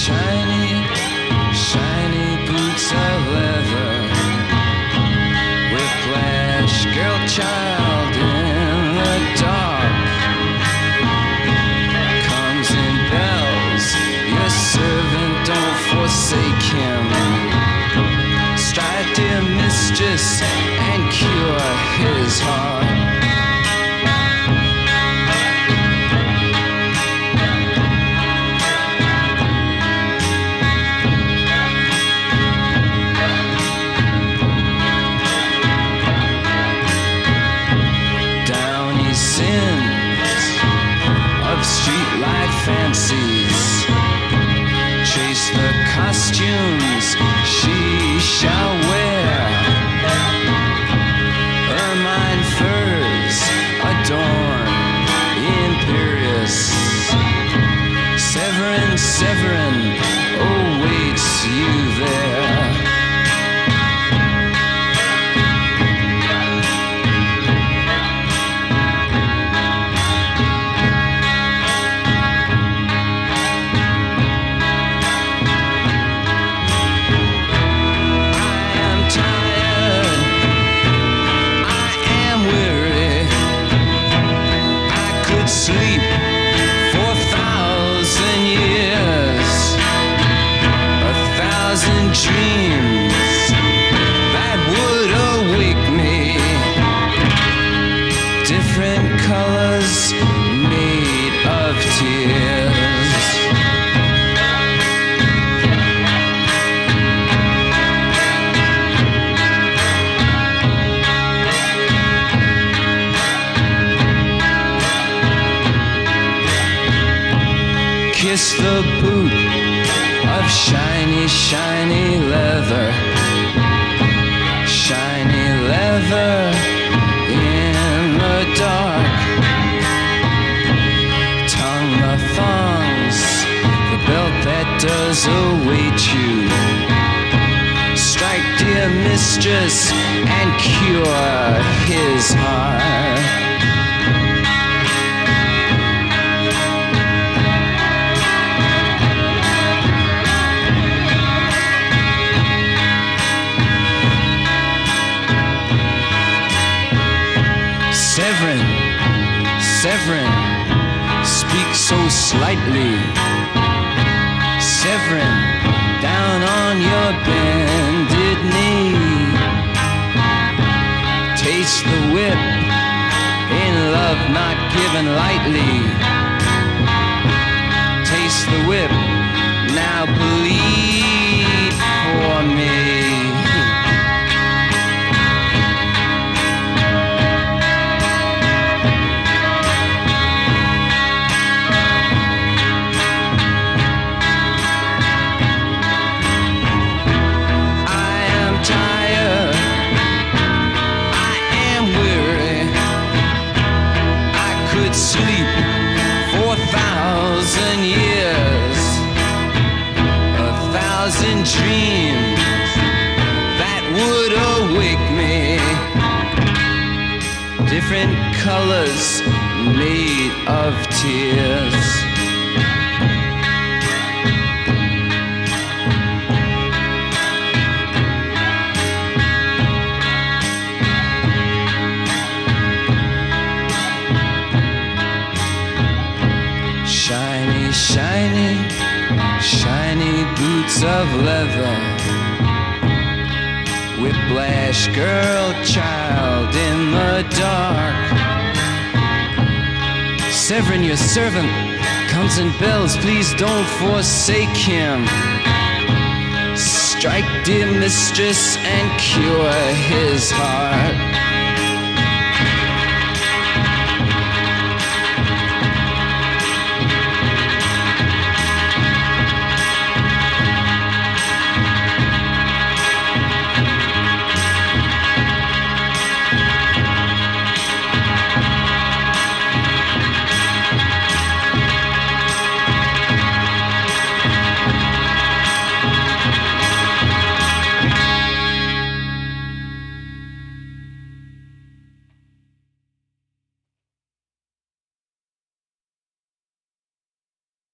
shiny, shiny boots of leather. Whiplash, girl child in the dark. Comes in bells, your servant, don't forsake him. Strike, dear mistress, and cure his heart. Sins of streetlight fancies, chase the costumes she shall wear. Ermine furs adorn imperious. Severin, Severin awaits you there. Sleep for 1,000 years, 1,000 dreams that would awake me. Different colors made of tears. Kiss the boot of shiny, shiny leather. Shiny leather in the dark. Tongue the thongs, the belt that does await you. Strike, dear mistress, and cure his heart. Severin, Severin, speak so slightly. Severin, down on your bended knee. Taste the whip, in love not given lightly. Taste the whip, now bleed for me. Sleep for 1,000 years, 1,000 dreams that would awake me. Different colors made of tears. Shiny, shiny, shiny boots of leather. Whiplash, girl, child in the dark. Severin, your servant, comes in bells, please don't forsake him. Strike, dear mistress, and cure his heart.